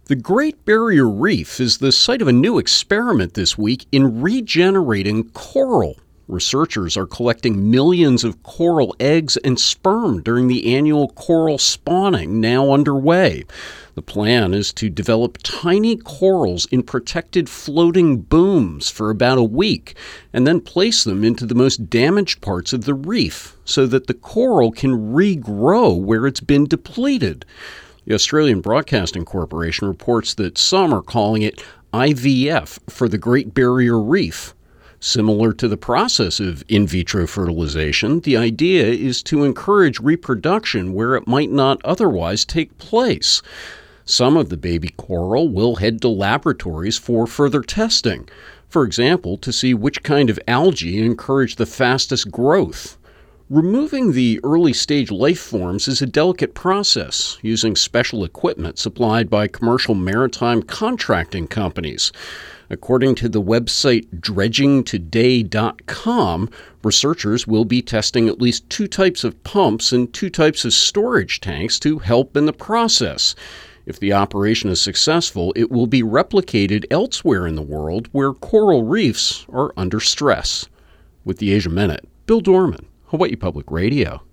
The Great Barrier Reef is the site of a new experiment this week in regenerating coral. Researchers are collecting millions of coral eggs and sperm during the annual coral spawning now underway. The plan is to develop tiny corals in protected floating booms for about a week and then place them into the most damaged parts of the reef so that the coral can regrow where it's been depleted. The Australian Broadcasting Corporation reports that some are calling it IVF for the Great Barrier Reef. Similar to the process of in vitro fertilization, the idea is to encourage reproduction where it might not otherwise take place. Some of the baby coral will head to laboratories for further testing, for example, to see which kind of algae encourage the fastest growth. Removing the early-stage life forms is a delicate process, using special equipment supplied by commercial maritime contracting companies. According to the website dredgingtoday.com, researchers will be testing at least 2 types of pumps and 2 types of storage tanks to help in the process. If the operation is successful, it will be replicated elsewhere in the world where coral reefs are under stress. With the Asia Minute, Bill Dorman, Hawaii Public Radio.